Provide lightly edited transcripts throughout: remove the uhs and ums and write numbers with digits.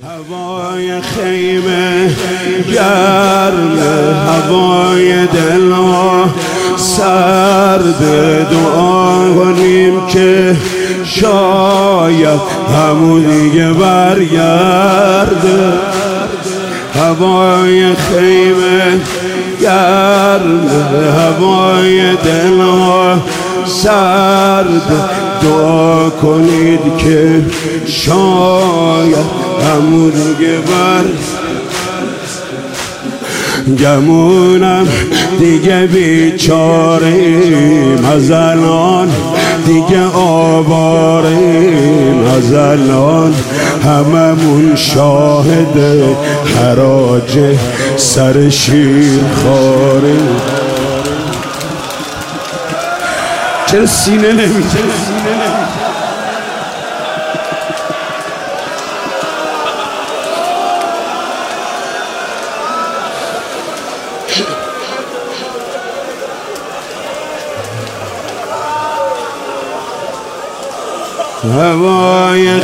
هوای خیمه گرم، هوای دلها سرد، دعا کنیم که شاید همون دیگه برگرده. هوای خیمه گرم، هوای دلها سرد، دعا کنید که شاید همون دیگه گمونم دیگه بیچاریم، از الان دیگه آواریم، از الان هممون شاهد حراج سر شیرخواریم. چرا سینه نمیشه؟ هوای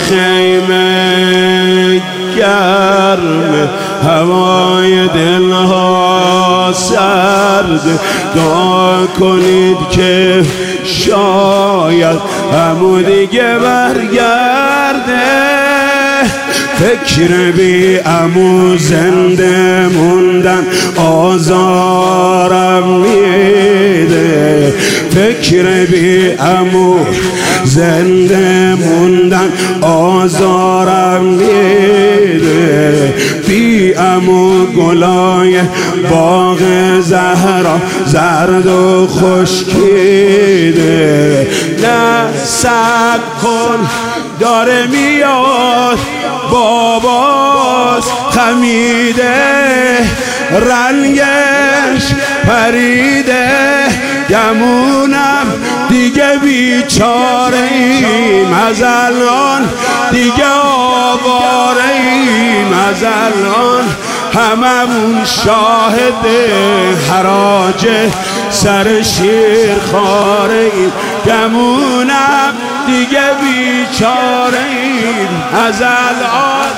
خیمه گرم، هوای دلها سرد، دعا کنید که شاید همون دیگه برگرده. فکر بی عمو زنده موندن آزارم میده، فکر بی عمو زنده موندن آزارم میده. بی عمو گلای باغ زهرا زرد و خشکیده. نه صبر کن داره میاد، باباس خمیده، رنگش پریده، گمونم دیگه بیچاره‌ایم، از الان دیگه آواره‌ایم، از الان هممون شاهد حراج سر شیرخواره‌ایم، گمونم دیگه بیچاره‌ایم، از الان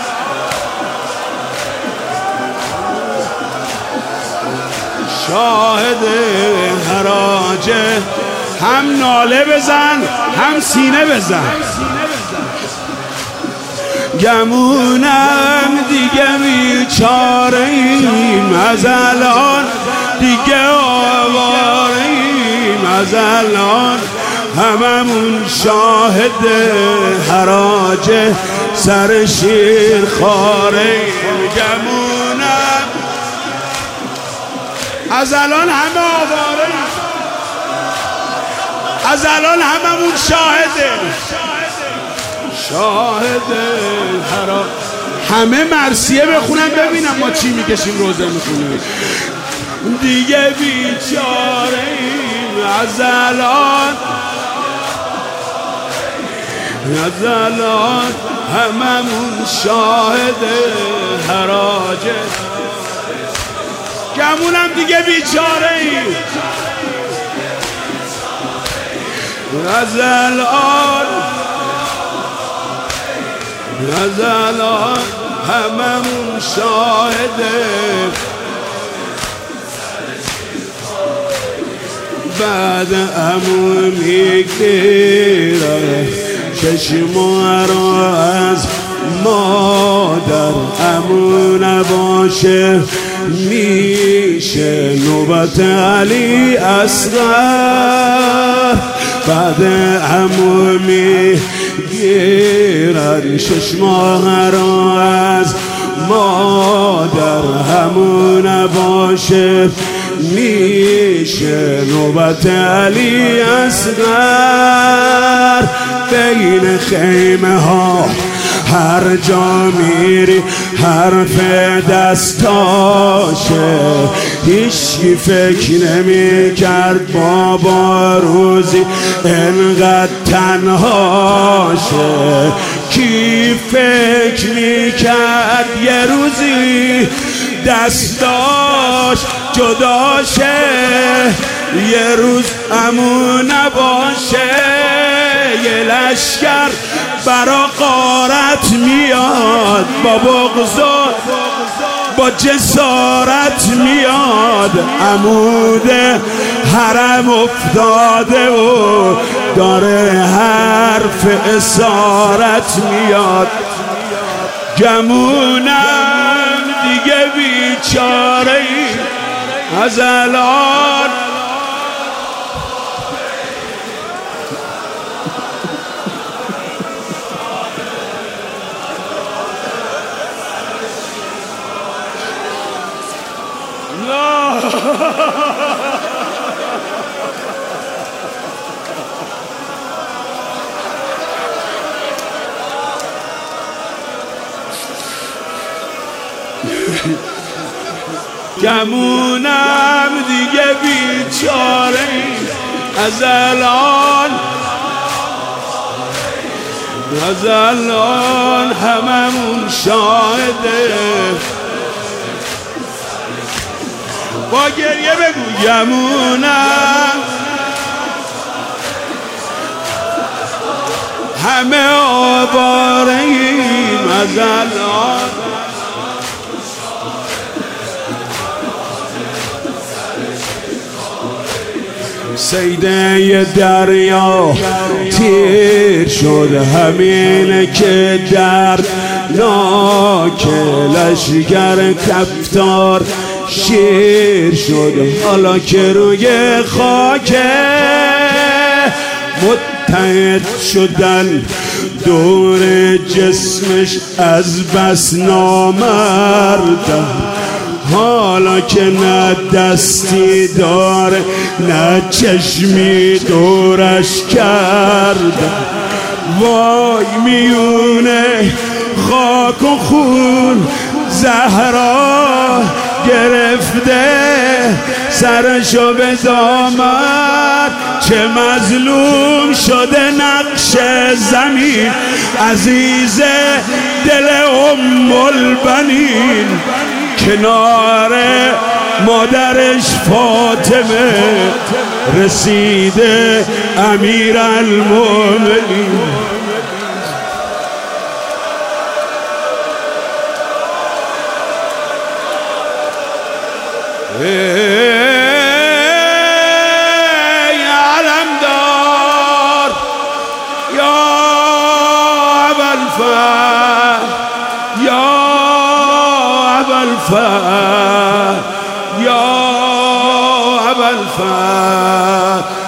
شاهد حراج. هم ناله بزن هم سینه بزن. گمونم دیگه بیچاره‌ایم، از الان دیگه آواره‌ایم، از الان هممون شاهد حراج سر شیرخواره‌ایم. گمونم از الان همه آواره‌ایم، از الان هممون شاهد حراج. همه مرثیه بخونن ببینم ما چی میکشیم روزه میخونیم. دیگه بیچاره‌ایم، از الان هممون شاهد حراج. گمونم دیگه بیچاره‌ایم، از الان هممون شاهد. بعد عمو میگیره چشما رو از مادر، عمو نباشه میشه نوبت علی اصغر. بعد عمو میگیرن شش ماه رو از مادر، عمو نباشه میشه نوبت علی اصغر. بین خیمه ها هر جا میری حرف دستاشه، هیچی فکر نمی کرد بابا روزی انقدر تنهاشه. کی فکر می کرد یه روزی دستاش جداشه، یه روز عمو نباشه، یه لشکر برا غارت میاد با بغض با جسارت میاد، عمود حرم افتاده و داره حرف اسارت میاد. گمونم دیگه بیچاره ای از الان گمونم دیگه بیچاره از الان هممون شاهده. با گریه بگو گمونم همه آواره ایم از الان. سیده دریا تیر شد همین که درد ناک لشگر کفتار شیر شد، حالا که روی خاک متحد شدن دور جسمش از بس نامردن. حالا که نه دستی داره نه چشمی دورش کرده، وای میونه خاک و خون زهرا گرفته سرشو به دامن. چه مظلوم شده نقش زمین عزیز دل ام البنین، کنار مادرش فاطمه رسیده امیرالمومنین. ای علمدار یا ابوالفضل، یا ابوالفضل، یا ابوالفضل،